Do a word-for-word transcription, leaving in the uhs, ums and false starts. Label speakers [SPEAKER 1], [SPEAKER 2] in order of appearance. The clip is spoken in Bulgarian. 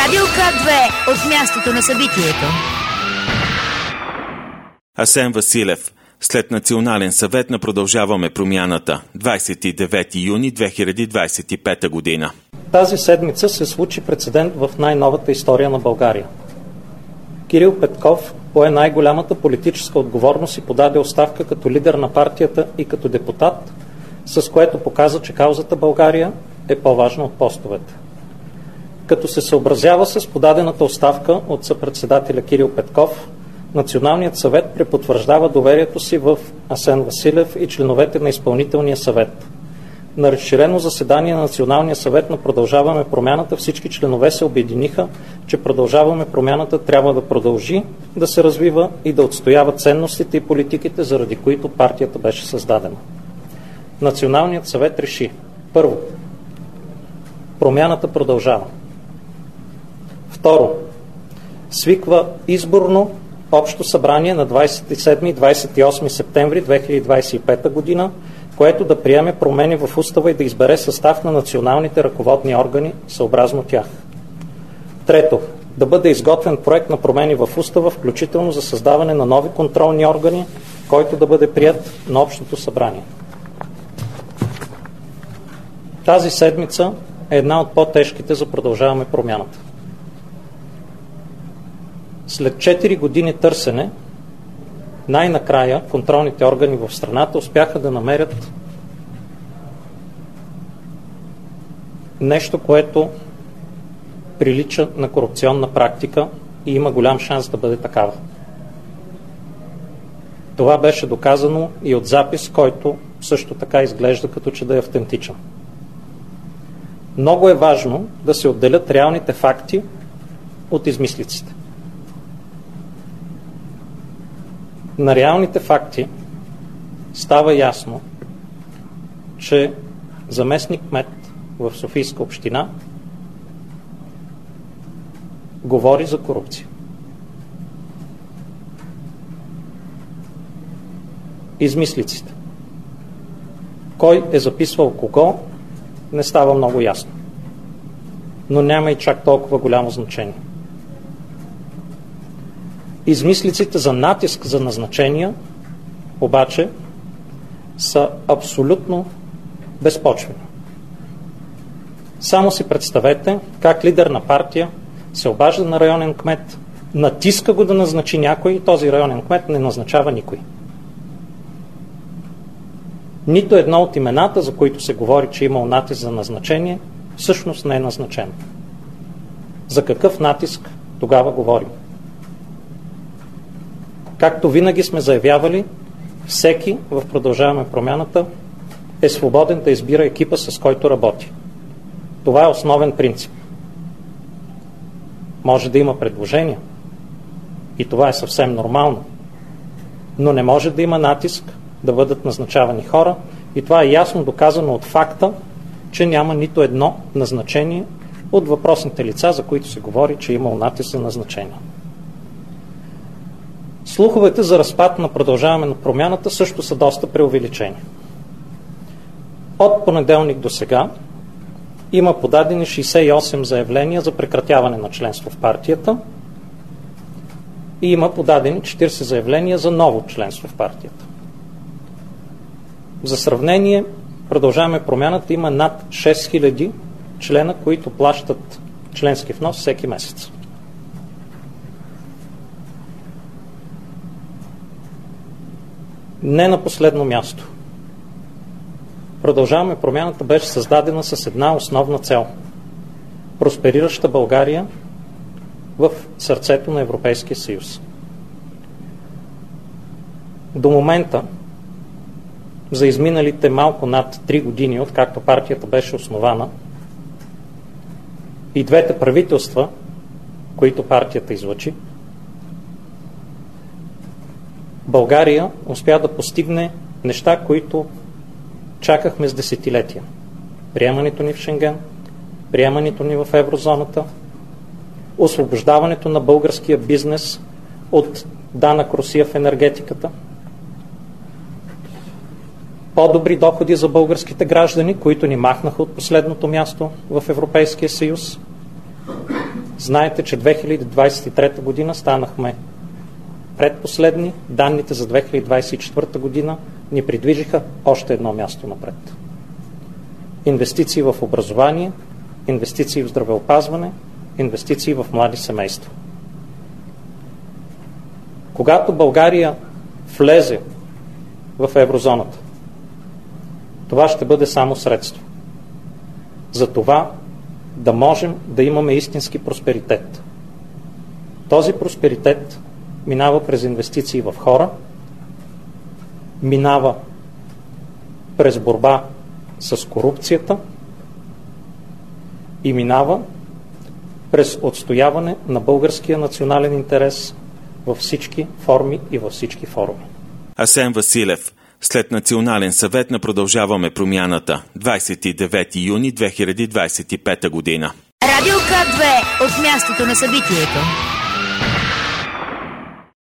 [SPEAKER 1] Радио К две от мястото на събитието.
[SPEAKER 2] Асен Василев. След Национален съвет на Продължаваме промяната. двадесет и девети юни две хиляди двадесет и пета година.
[SPEAKER 3] Тази седмица се случи прецедент в най-новата история на България. Кирил Петков пое най-голямата политическа отговорност и подаде оставка като лидер на партията и като депутат, с което показа, че каузата България е по-важна от постовете. Като се съобразява с подадената оставка от съпредседателя Кирил Петков, Националният съвет препотвърждава доверието си в Асен Василев и членовете на изпълнителния съвет. На разширено заседание на Националния съвет на Продължаваме промяната всички членове се обединиха, че Продължаваме промяната трябва да продължи да се развива и да отстоява ценностите и политиките, заради които партията беше създадена. Националният съвет реши: първо, промяната продължава. Второ, свиква изборно общо събрание на двадесет и седми и двадесет и осми септември две хиляди двадесет и пета година, което да приеме промени в устава и да избере състав на националните ръководни органи съобразно тях. Трето, да бъде изготвен проект на промени в устава, включително за създаване на нови контролни органи, който да бъде приет на общото събрание. Тази седмица е една от по-тежките за Продължаваме промяната. След четири години търсене, най-накрая контролните органи в страната успяха да намерят нещо, което прилича на корупционна практика и има голям шанс да бъде такава. Това беше доказано и от запис, който също така изглежда като че да е автентичен. Много е важно да се отделят реалните факти от измислиците. На реалните факти става ясно, че заместник-кмет в Софийска община говори за корупция. Измислиците. Кой е записвал кого, не става много ясно. Но няма и чак толкова голямо значение. Измислиците за натиск за назначения обаче са абсолютно безпочвени. Само си представете как лидер на партия се обажда на районен кмет, натиска го да назначи някой и този районен кмет не назначава никой. Нито едно от имената, за които се говори, че имал натиск за назначение, всъщност не е назначено. За какъв натиск тогава говорим? Както винаги сме заявявали, всеки в Продължаваме промяната е свободен да избира екипа, с който работи. Това е основен принцип. Може да има предложения и това е съвсем нормално, но не може да има натиск да бъдат назначавани хора и това е ясно доказано от факта, че няма нито едно назначение от въпросните лица, за които се говори, че е имал натиск за назначение. Слуховете за разпад на Продължаваме на промяната също са доста преувеличени. От понеделник до сега има подадени шейсет и осем заявления за прекратяване на членство в партията и има подадени четиридесет заявления за ново членство в партията. За сравнение, Продължаваме промяната има над шест хиляди члена, които плащат членски внос всеки месец. Не на последно място. Продължаваме промяната беше създадена с една основна цел – просперираща България в сърцето на Европейския съюз. До момента, за изминалите малко над три години, откакто партията беше основана, и двете правителства, които партията излъчи, България успя да постигне неща, които чакахме с десетилетия. Приемането ни в Шенген, приемането ни в еврозоната, освобождаването на българския бизнес от данък Русия в енергетиката, по-добри доходи за българските граждани, които ни махнаха от последното място в Европейския съюз, Знаете, че две хиляди двадесет и трета година станахме предпоследни. Данните за две хиляди двадесет и четвърта година ни придвижиха още едно място напред. Инвестиции в образование, инвестиции в здравеопазване, инвестиции в млади семейства. Когато България влезе в еврозоната, това ще бъде само средство. За това да можем да имаме истински просперитет. Този просперитет минава през инвестиции в хора, минава през борба с корупцията и минава през отстояване на българския национален интерес във всички форми и във всички форуми.
[SPEAKER 2] Асен Василев, след Национален съвет на Продължаваме промяната, двадесет и девети юни две хиляди двадесет и пета година.
[SPEAKER 1] Радио К две от мястото на събитието.